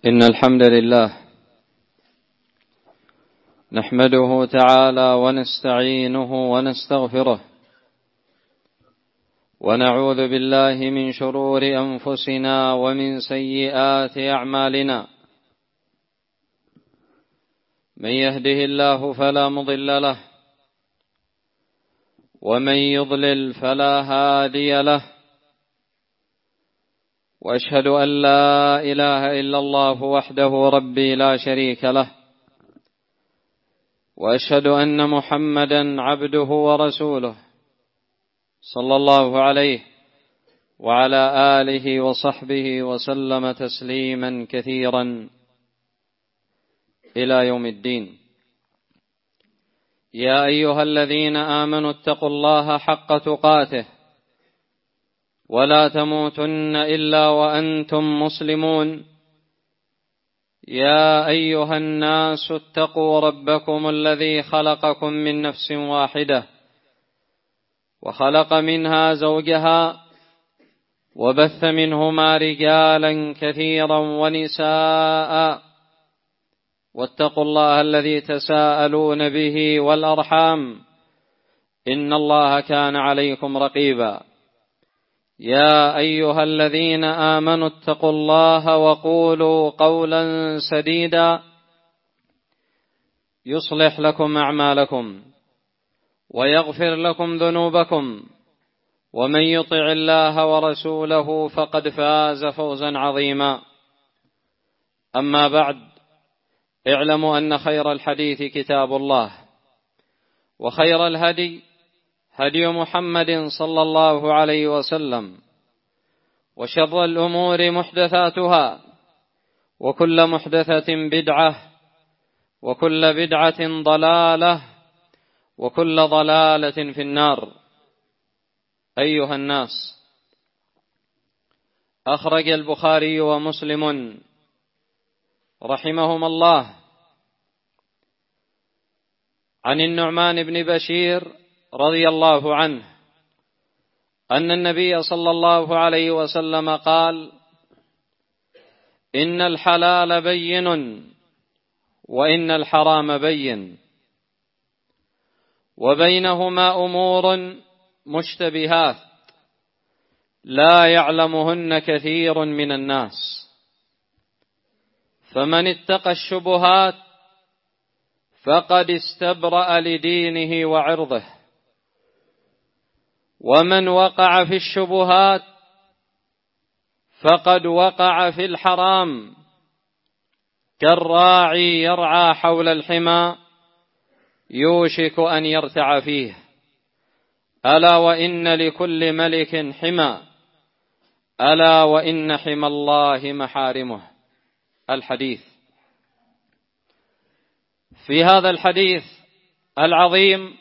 إن الحمد لله نحمده تعالى ونستعينه ونستغفره ونعوذ بالله من شرور أنفسنا ومن سيئات أعمالنا. من يهده الله فلا مضل له ومن يضلل فلا هادي له، وأشهد أن لا إله إلا الله وحده ربي لا شريك له، وأشهد أن محمدا عبده ورسوله صلى الله عليه وعلى آله وصحبه وسلم تسليما كثيرا إلى يوم الدين. يا أيها الذين آمنوا اتقوا الله حق تقاته ولا تموتن إلا وأنتم مسلمون. يا أيها الناس اتقوا ربكم الذي خلقكم من نفس واحدة وخلق منها زوجها وبث منهما رجالا كثيرا ونساء، واتقوا الله الذي تساءلون به والأرحام إن الله كان عليكم رقيبا. يا أيها الذين آمنوا اتقوا الله وقولوا قولا سديدا يصلح لكم أعمالكم ويغفر لكم ذنوبكم، ومن يطع الله ورسوله فقد فاز فوزا عظيما. أما بعد، اعلموا أن خير الحديث كتاب الله، وخير الهدي هدي محمد صلى الله عليه وسلم، وشر الأمور محدثاتها، وكل محدثة بدعة، وكل بدعة ضلالة، وكل ضلالة في النار. أيها الناس، أخرج البخاري ومسلم رحمهما الله عن النعمان بن بشير رضي الله عنه أن النبي صلى الله عليه وسلم قال: إن الحلال بين وإن الحرام بين، وبينهما أمور مشتبهات لا يعلمهن كثير من الناس، فمن اتقى الشبهات فقد استبرأ لدينه وعرضه، ومن وقع في الشبهات فقد وقع في الحرام، كالراعي يرعى حول الحمى يوشك أن يرتع فيه، ألا وإن لكل ملك حمى، ألا وإن حمى الله محارمه. الحديث. في هذا الحديث العظيم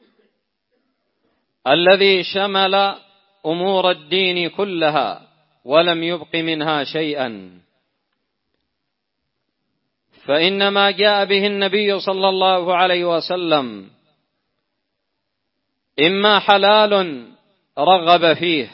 الذي شمل أمور الدين كلها ولم يبق منها شيئا، فإنما جاء به النبي صلى الله عليه وسلم إما حلال رغب فيه،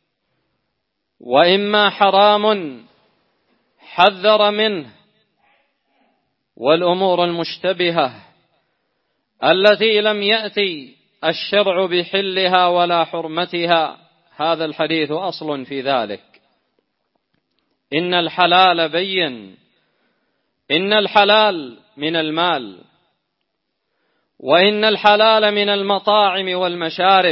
وإما حرام حذر منه، والأمور المشتبهة التي لم يأتي الشرع بحلها ولا حرمتها، هذا الحديث أصل في ذلك. إن الحلال بين، إن الحلال من المال، وإن الحلال من المطاعم والمشارب،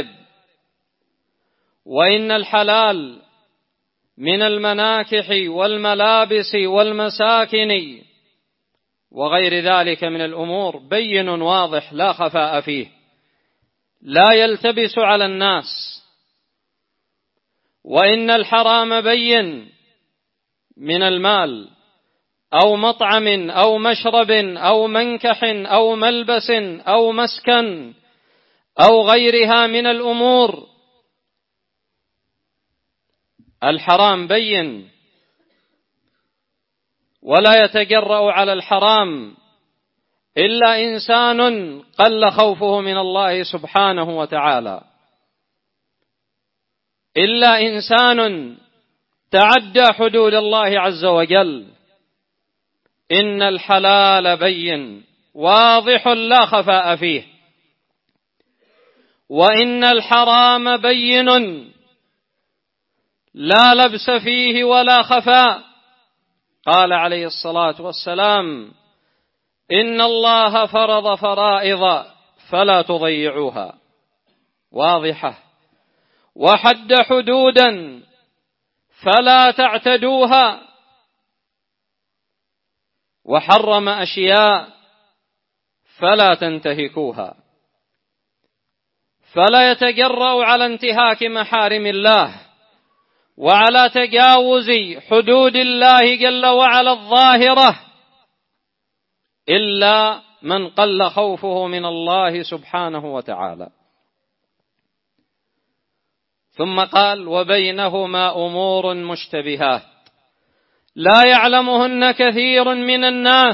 وإن الحلال من المناكح والملابس والمساكن وغير ذلك من الأمور، بين واضح لا خفاء فيه، لا يلتبس على الناس. وإن الحرام بين، من المال أو مطعم أو مشرب أو منكح أو ملبس أو مسكن أو غيرها من الأمور، الحرام بين، ولا يتجرأ على الحرام إلا إنسان قل خوفه من الله سبحانه وتعالى، إلا إنسان تعدى حدود الله عز وجل، إن الحلال بين واضح لا خفاء فيه، وإن الحرام بين لا لبس فيه ولا خفاء. قال عليه الصلاة والسلام: إن الله فرض فرائض فلا تضيعوها، واضحة، وحد حدودا فلا تعتدوها، وحرم أشياء فلا تنتهكوها. فلا يتجرأ على انتهاك محارم الله وعلى تجاوز حدود الله جل وعلا الظاهرة إلا من قل خوفه من الله سبحانه وتعالى. ثم قال: وبينهما أمور مشتبهات لا يعلمهن كثير من الناس.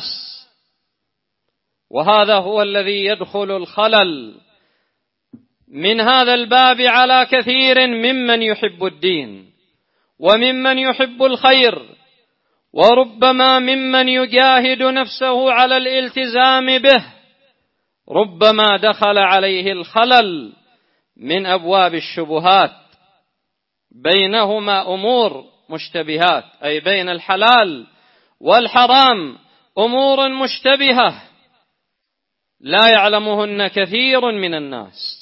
وهذا هو الذي يدخل الخلل من هذا الباب على كثير ممن يحب الدين وممن يحب الخير، وربما ممن يجاهد نفسه على الالتزام به، ربما دخل عليه الخلل من أبواب الشبهات. بينهما أمور مشتبهات، أي بين الحلال والحرام أمور مشتبهة لا يعلمهن كثير من الناس.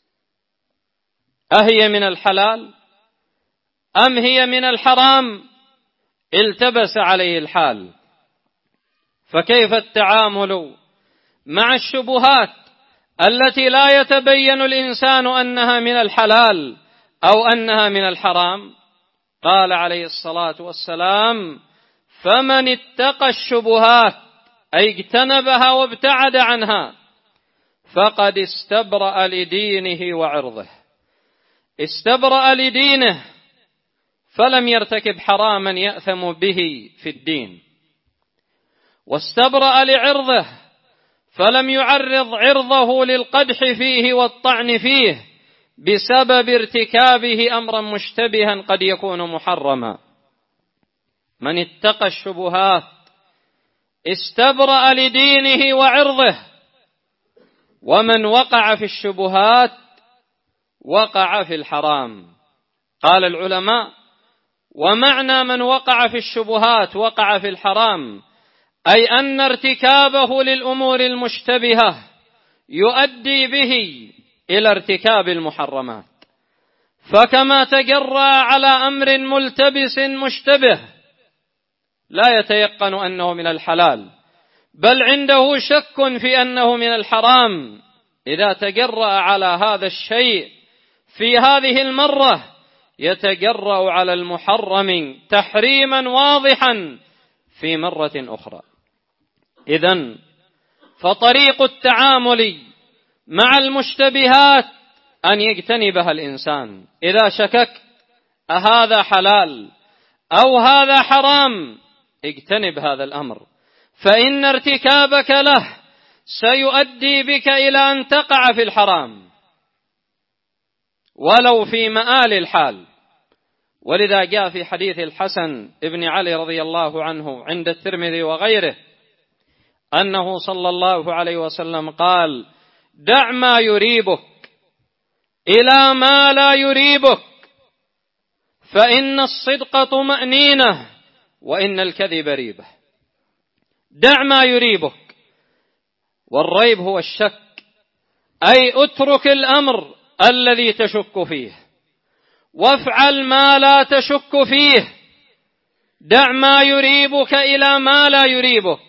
أهي من الحلال أم هي من الحرام؟ التبس عليه الحال. فكيف التعامل مع الشبهات التي لا يتبين الإنسان أنها من الحلال أو أنها من الحرام؟ قال عليه الصلاة والسلام: فمن اتقى الشبهات، أي اجتنبها وابتعد عنها، فقد استبرأ لدينه وعرضه. استبرأ لدينه فلم يرتكب حراما يأثم به في الدين، واستبرأ لعرضه فلم يعرض عرضه للقدح فيه والطعن فيه بسبب ارتكابه أمرا مشتبها قد يكون محرما. من اتقى الشبهات استبرأ لدينه وعرضه، ومن وقع في الشبهات وقع في الحرام. قال العلماء: ومعنى من وقع في الشبهات وقع في الحرام، أي أن ارتكابه للأمور المشتبهة يؤدي به إلى ارتكاب المحرمات. فكما تجرأ على أمر ملتبس مشتبه لا يتيقن أنه من الحلال، بل عنده شك في أنه من الحرام، إذا تجرأ على هذا الشيء في هذه المرة يتجرأ على المحرم تحريما واضحا في مرة أخرى. إذن فطريق التعامل مع المشتبهات أن يجتنبها الإنسان. إذا شككت أهذا حلال أو هذا حرام، اجتنب هذا الأمر، فإن ارتكابك له سيؤدي بك إلى أن تقع في الحرام ولو في مآل الحال. ولذا جاء في حديث الحسن ابن علي رضي الله عنه عند الترمذي وغيره أنه صلى الله عليه وسلم قال: دع ما يريبك إلى ما لا يريبك، فإن الصدق طمأنينة وإن الكذب ريبة. دع ما يريبك، والريب هو الشك، أي اترك الأمر الذي تشك فيه وافعل ما لا تشك فيه. دع ما يريبك إلى ما لا يريبك.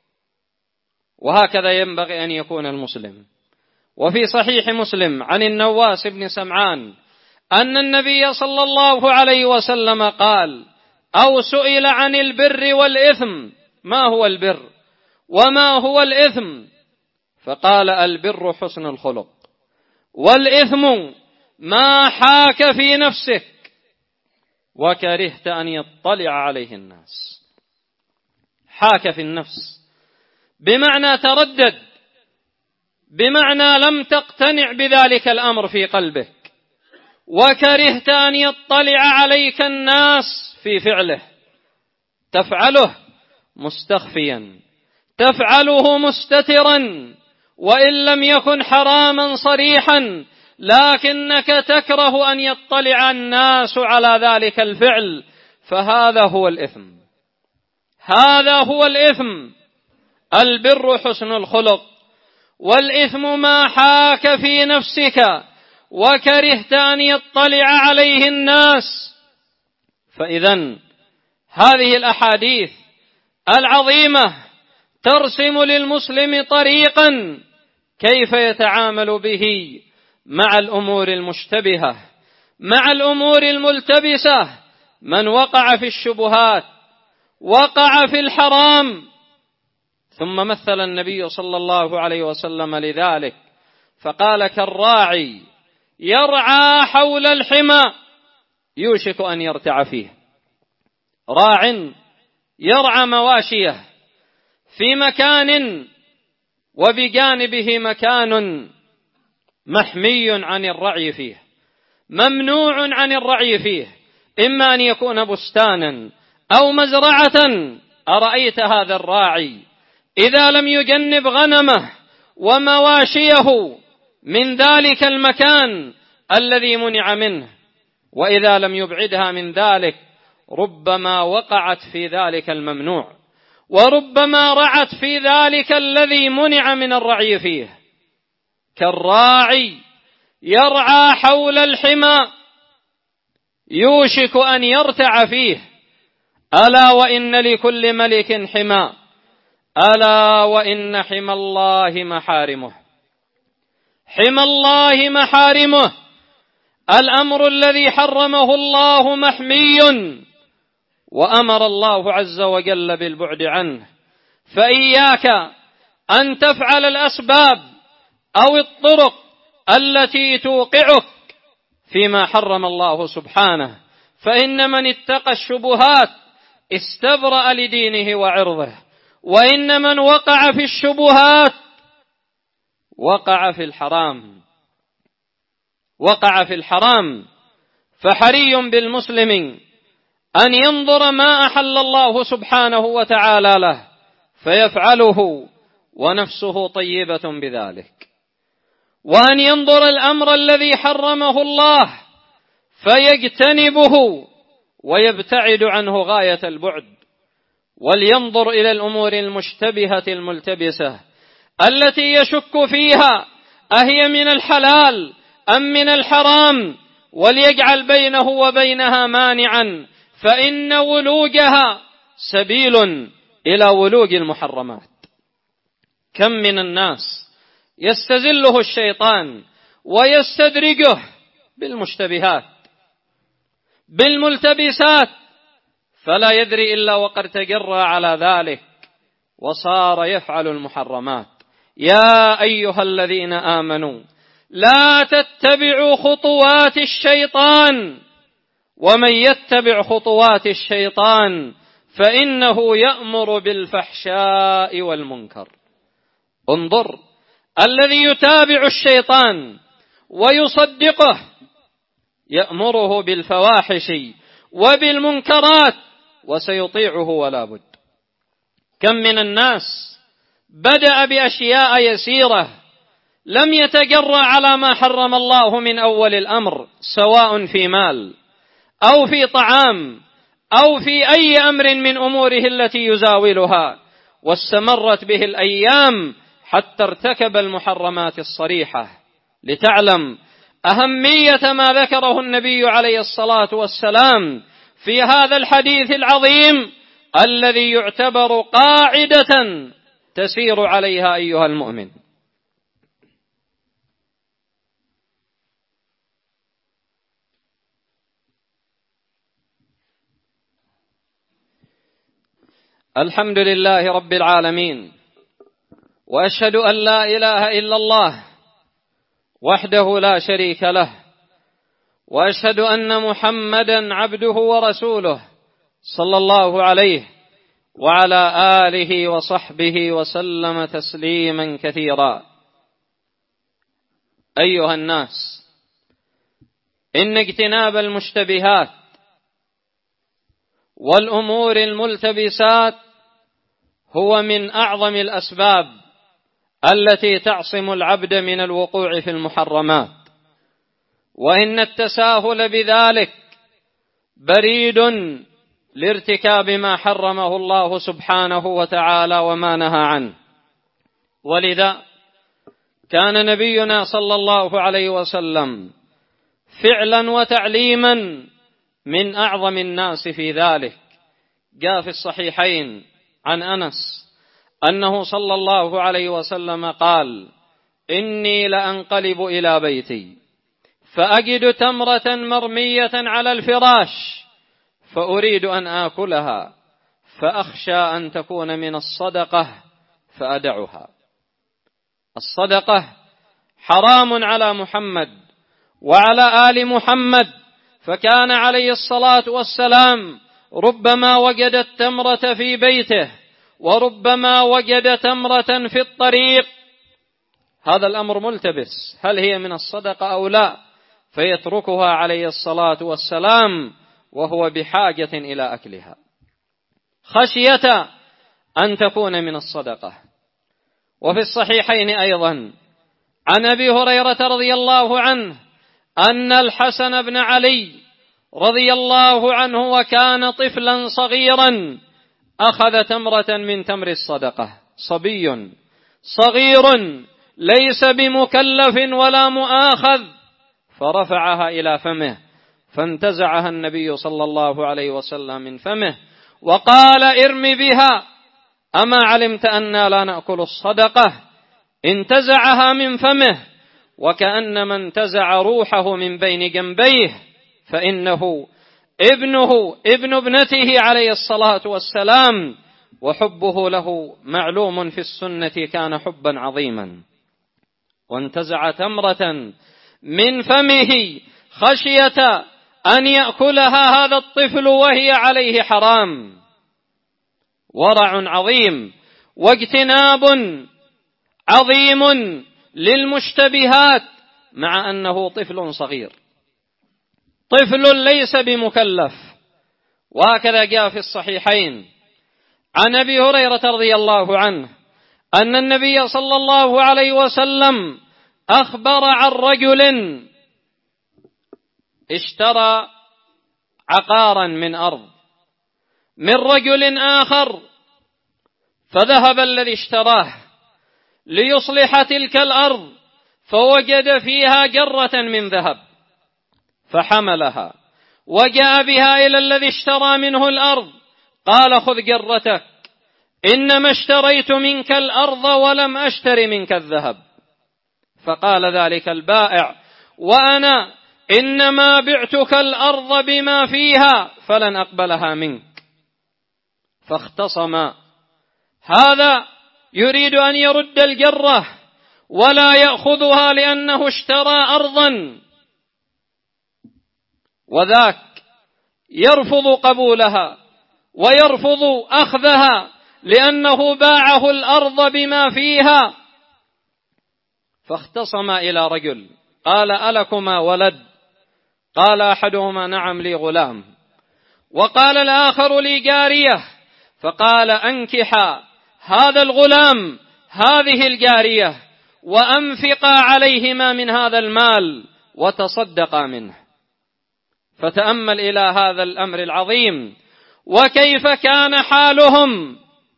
وهكذا ينبغي أن يكون المسلم. وفي صحيح مسلم عن النواس بن سمعان أن النبي صلى الله عليه وسلم قال: أو سئل عن البر والإثم: ما هو البر وما هو الإثم؟ فقال: البر حسن الخلق، والإثم ما حاك في نفسك وكرهت أن يطلع عليه الناس. حاك في النفس بمعنى تردد، بمعنى لم تقتنع بذلك الأمر في قلبك، وكرهت أن يطلع عليك الناس في فعله، تفعله مستخفيا، تفعله مستترا، وإن لم يكن حراما صريحا لكنك تكره أن يطلع الناس على ذلك الفعل، فهذا هو الإثم. هذا هو الإثم. البر حسن الخلق، والإثم ما حاك في نفسك وكرهت أن يطلع عليه الناس. فإذن هذه الأحاديث العظيمة ترسم للمسلم طريقا كيف يتعامل به مع الأمور المشتبهة، مع الأمور الملتبسة. من وقع في الشبهات وقع في الحرام. ثم مثل النبي صلى الله عليه وسلم لذلك فقال: كالراعي يرعى حول الحمى يوشك أن يرتع فيه. راع يرعى مواشيه في مكان وبجانبه مكان محمي عن الرعي فيه، ممنوع عن الرعي فيه، إما أن يكون بستانا أو مزرعة. أرأيت هذا الراعي إذا لم يجنب غنمه ومواشيه من ذلك المكان الذي منع منه، وإذا لم يبعدها من ذلك ربما وقعت في ذلك الممنوع، وربما رعت في ذلك الذي منع من الرعي فيه. كالراعي يرعى حول الحمى يوشك أن يرتع فيه. ألا وإن لكل ملك حمى، ألا وإن حمى الله محارمه. حمى الله محارمه، الأمر الذي حرمه الله محمي، وأمر الله عز وجل بالبعد عنه. فإياك أن تفعل الأسباب أو الطرق التي توقعك فيما حرم الله سبحانه، فإن من اتقى الشبهات استبرأ لدينه وعرضه، وإن من وقع في الشبهات وقع في الحرام. وقع في الحرام. فحري بالمسلم أن ينظر ما أحل الله سبحانه وتعالى له فيفعله ونفسه طيبة بذلك، وأن ينظر الأمر الذي حرمه الله فيجتنبه ويبتعد عنه غاية البعد، ولينظر إلى الأمور المشتبهة الملتبسة التي يشك فيها أهي من الحلال أم من الحرام، وليجعل بينه وبينها مانعا، فإن ولوجها سبيل إلى ولوج المحرمات. كم من الناس يستزله الشيطان ويستدرجه بالمشتبهات بالملتبسات، فلا يدري إلا وقد تجرى على ذلك وصار يفعل المحرمات. يا أيها الذين آمنوا لا تتبعوا خطوات الشيطان، ومن يتبع خطوات الشيطان فإنه يأمر بالفحشاء والمنكر. انظر، الذي يتابع الشيطان ويصدقه يأمره بالفواحش وبالمنكرات وسيطيعه ولا بد. كم من الناس بدأ بأشياء يسيرة لم يتجرأ على ما حرم الله من أول الأمر، سواء في مال أو في طعام أو في أي أمر من أموره التي يزاولها، واستمرت به الأيام حتى ارتكب المحرمات الصريحة. لتعلم أهمية ما ذكره النبي عليه الصلاة والسلام في هذا الحديث العظيم الذي يعتبر قاعدة تسير عليها أيها المؤمن. الحمد لله رب العالمين، وأشهد أن لا إله إلا الله وحده لا شريك له، وأشهد أن محمدا عبده ورسوله صلى الله عليه وعلى آله وصحبه وسلم تسليما كثيرا. أيها الناس، إن اجتناب المشتبهات والأمور الملتبسات هو من أعظم الأسباب التي تعصم العبد من الوقوع في المحرمات، وإن التساهل بذلك بريد لارتكاب ما حرمه الله سبحانه وتعالى وما نهى عنه. ولذا كان نبينا صلى الله عليه وسلم فعلا وتعليما من أعظم الناس في ذلك. جاء في الصحيحين عن أنس أنه صلى الله عليه وسلم قال: إني لأنقلب إلى بيتي فأجد تمرة مرمية على الفراش فأريد أن آكلها فأخشى أن تكون من الصدقة فأدعها. الصدقة حرام على محمد وعلى آل محمد، فكان عليه الصلاة والسلام ربما وجد التمرة في بيته وربما وجد تمرة في الطريق، هذا الأمر ملتبس، هل هي من الصدقة أو لا، فيتركها عليه الصلاة والسلام وهو بحاجة إلى أكلها خشية أن تكون من الصدقة. وفي الصحيحين أيضا عن أبي هريرة رضي الله عنه أن الحسن بن علي رضي الله عنه وكان طفلا صغيرا أخذ تمرة من تمر الصدقة، صبي صغير ليس بمكلف ولا مؤاخذ، فرفعها إلى فمه فانتزعها النبي صلى الله عليه وسلم من فمه وقال: ارم بها، أما علمت أننا لا نأكل الصدقة؟ انتزعها من فمه وكأنما انتزع روحه من بين جنبيه، فإنه ابن ابنته عليه الصلاة والسلام، وحبه له معلوم في السنة كان حبا عظيما. وانتزع تمرة من فمه خشية أن يأكلها هذا الطفل وهي عليه حرام. ورع عظيم واجتناب عظيم للمشتبهات، مع أنه طفل صغير، طفل ليس بمكلف. وهكذا جاء في الصحيحين عن أبي هريرة رضي الله عنه أن النبي صلى الله عليه وسلم أخبر عن رجل اشترى عقارا من أرض من رجل آخر، فذهب الذي اشتراه ليصلح تلك الأرض فوجد فيها جرة من ذهب فحملها وجاء بها إلى الذي اشترى منه الأرض، قال: خذ جرتك، إنما اشتريت منك الأرض ولم أشتري منك الذهب. فقال ذلك البائع: وأنا إنما بعتك الأرض بما فيها فلن أقبلها منك. فاختصما، هذا يريد أن يرد الجرة ولا يأخذها لأنه اشترى أرضا، وذاك يرفض قبولها ويرفض أخذها لأنه باعه الأرض بما فيها. فاختصما إلى رجل، قال: ألكما ولد؟ قال أحدهما: نعم لي غلام. وقال الآخر: لي جارية. فقال: أنكحا هذا الغلام هذه الجارية وأنفقا عليهما من هذا المال وتصدقا منه. فتأمل إلى هذا الأمر العظيم وكيف كان حالهم،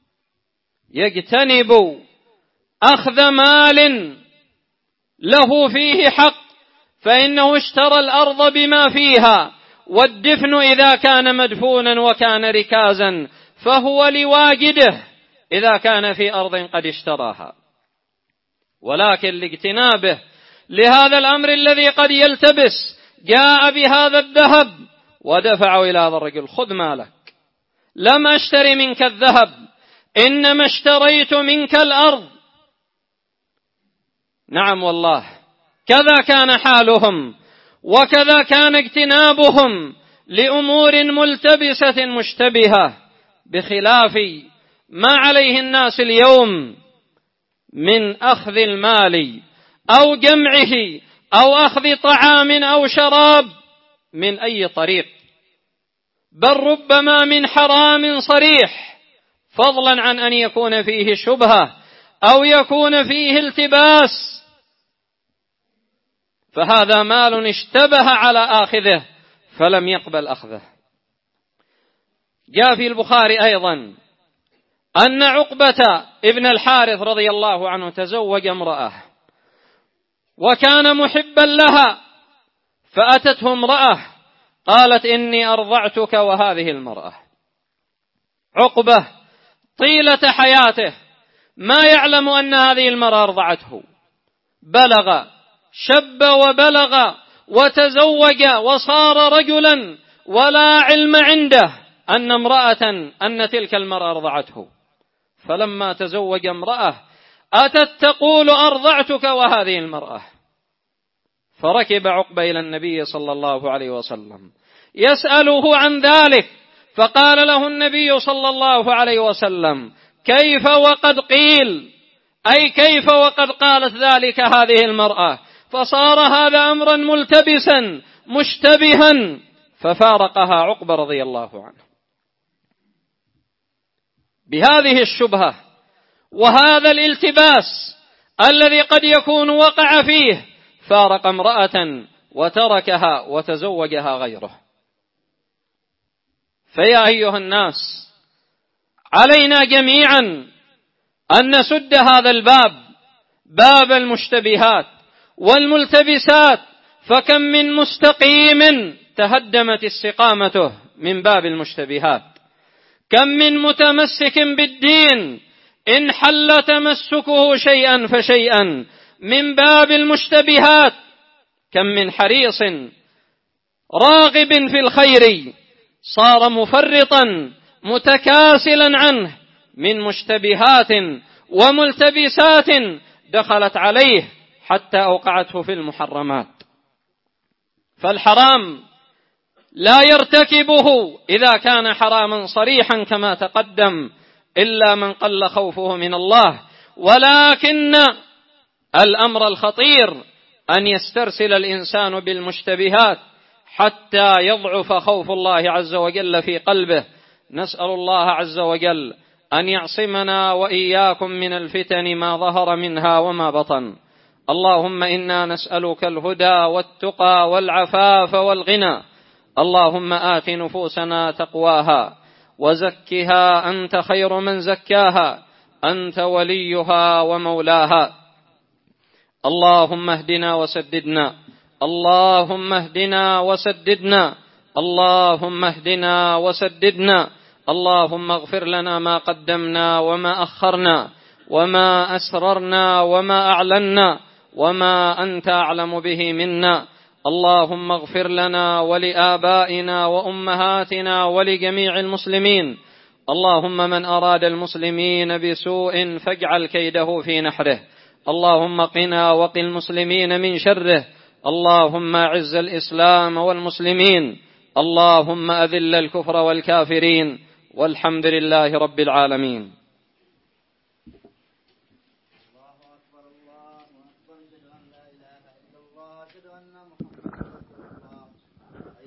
يجتنب أخذ مال له فيه حق، فإنه اشترى الأرض بما فيها، والدفن إذا كان مدفونا وكان ركازا فهو لواجده إذا كان في أرض قد اشتراها، ولكن لاجتنابه لهذا الأمر الذي قد يلتبس جاء بهذا الذهب ودفعه إلى هذا الرجل: خذ مالك، لم أشتري منك الذهب، إنما اشتريت منك الأرض. نعم والله، كذا كان حالهم وكذا كان اجتنابهم لأمور ملتبسة مشتبهة، بخلاف ما عليه الناس اليوم من أخذ المال أو جمعه أو أخذ طعام أو شراب من أي طريق، بل ربما من حرام صريح، فضلا عن أن يكون فيه شبهة أو يكون فيه التباس، فهذا مال اشتبه على آخذه فلم يقبل أخذه. جاء في البخاري أيضا أن عقبة ابن الحارث رضي الله عنه تزوج امرأة وكان محبا لها، فأتته امرأة قالت إني أرضعتك وهذه المرأة. عقبة طيلة حياته ما يعلم أن هذه المرأة أرضعته، بلغ شب وبلغ وتزوج وصار رجلا ولا علم عنده أن تلك المرأة أرضعته. فلما تزوج امرأة أتت تقول أرضعتك وهذه المرأة، فركب عقبة إلى النبي صلى الله عليه وسلم يسأله عن ذلك، فقال له النبي صلى الله عليه وسلم كيف وقد قيل، أي كيف وقد قالت ذلك هذه المرأة، فصار هذا أمرا ملتبسا مشتبها، ففارقها عقبة رضي الله عنه. بهذه الشبهة وهذا الالتباس الذي قد يكون وقع فيه فارق امرأة وتركها وتزوجها غيره. فيا أيها الناس، علينا جميعا أن نسد هذا الباب، باب المشتبهات والملتبسات، فكم من مستقيم تهدمت استقامته من باب المشتبهات، كم من متمسك بالدين إن حل تمسكه شيئا فشيئا من باب المشتبهات، كم من حريص راغب في الخير صار مفرطا متكاسلا عنه من مشتبهات وملتبسات دخلت عليه حتى أوقعته في المحرمات. فالحرام لا يرتكبه إذا كان حراما صريحا كما تقدم إلا من قل خوفه من الله، ولكن الأمر الخطير أن يسترسل الإنسان بالمشتبهات حتى يضعف خوف الله عز وجل في قلبه. نسأل الله عز وجل أن يعصمنا وإياكم من الفتن ما ظهر منها وما بطن. اللهم إنا نسألك الهدى والتقى والعفاف والغنى. اللهم آت نفوسنا تقواها وزكها أنت خير من زكاها، أنت وليها ومولاها. اللهم اهدنا وسددنا، اللهم اهدنا وسددنا، اللهم اهدنا وسددنا. اللهم اغفر لنا ما قدمنا وما أخرنا وما أسررنا وما أعلنا وما أنت أعلم به منا. اللهم اغفر لنا ولآبائنا وأمهاتنا ولجميع المسلمين. اللهم من أراد المسلمين بسوء فاجعل كيده في نحره. اللهم قنا وقِ المسلمين من شره. اللهم أعز الإسلام والمسلمين. اللهم أذل الكفر والكافرين. والحمد لله رب العالمين.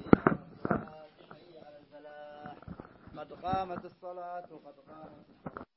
قد قامت الصلاة وقد قامت الصلاة.